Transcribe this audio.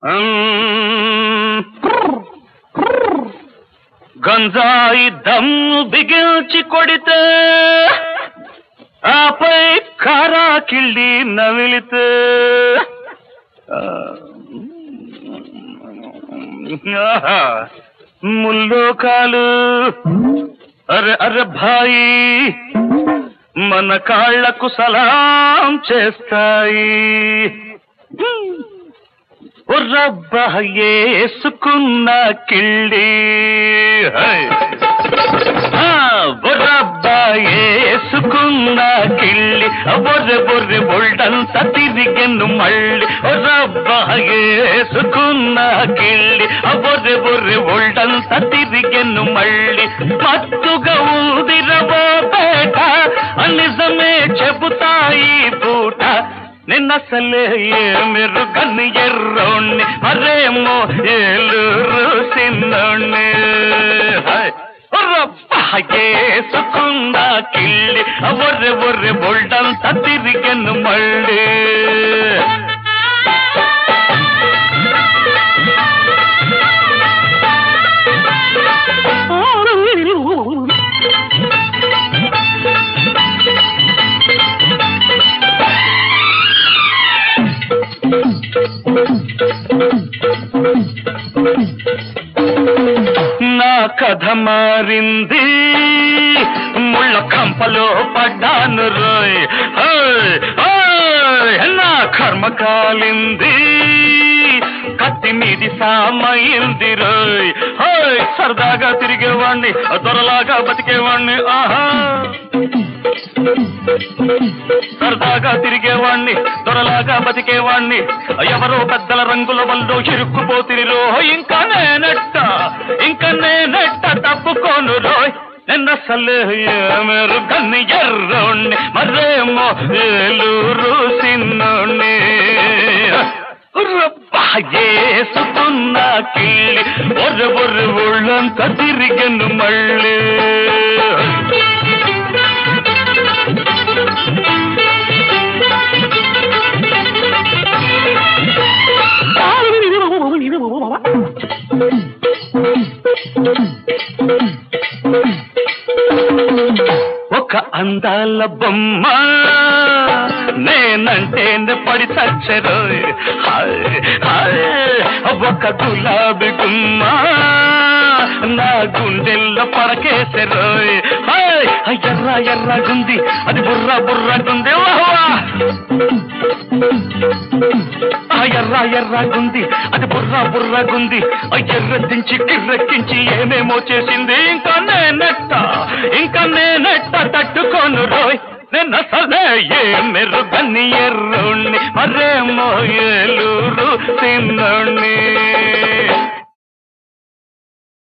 గంజాయి దమ్ము బిగించి కొడితే ఆపై కారా కిళ్ళి నమిలితే ముల్లోకాలు అరే అరే భాయి మన కాళ్లకు సలాం చేస్తాయి. రబ్బా ఏసుకున్న కిళ్ళి రబ్బా ఏసుకున్న కిళ్ళి బొర్రె బొర్రె బొల్డంత తిరిగెను మళ్ళీ. రబ్బా ఏసుకున్న కిళ్ళి బొర్రె బొర్రె బొల్డంత తిరిగెను మళ్ళీ. మత్తుగా ఊదిరవో పేట నిజమే చెబుతాయి పూట. నిన్నసలే మీరు కన్ను ఎర్రోణ్ణి మరేమో ఏలూరు సిన్నోణ్ణి. ఏసుకున్న కిళ్ళి బొర్రె బొర్రె బొల్డంత తిరిగెను మళ్ళీ. నా కథ మారింది, ముళ్ళ కంపలో పడ్డాను రోయ్. నా కర్మ కాలింది, కత్తి మీది సామైంది రోయ్. సరదాగా తిరిగేవాణ్ణి దొరలాగా బతికేవాణ్ణి. ఆహా సరదాగా తిరిగేవాణ్ణి దొరలాగా బతికేవాణ్ణి. ఎవరో పెద్దల రంగుల వల్ల ఇరుక్కుపోతిరి రో. ఇంకా నేనెట్ట తప్పుకోను రోయ్. నిన్నసలే మీరు కన్ను ఎర్రోణ్ణి మరేమో ఏలూరు సిన్నోణ్ణి. ఏసుకున్న కిళ్ళి బొర్రె బొర్రె ఒళ్ళంతా తిరిగెను మళ్ళీ. ఒక అందాల బొమ్మ నేనంటే పడి చచ్చరు. ఒక గులాబీ గుమ్మ నా గుండెల్లో పడకేసరు. ఎర్ర ఎర్రగుంది అది బుర్ర బుర్రగుంది. ఎర్ర ఎర్రగుంది అది బుర్ర బుర్రగుంది. ఎర్రెత్తించి కిర్రెక్కించి ఏమేమో చేసింది. ఇంకా నేనెట్ట తట్టుకోను రోయ్. నిన్నసలే మీరు కన్ను ఎర్రోణ్ణి మరేమో ఏలూరు సిన్నోణ్ణి.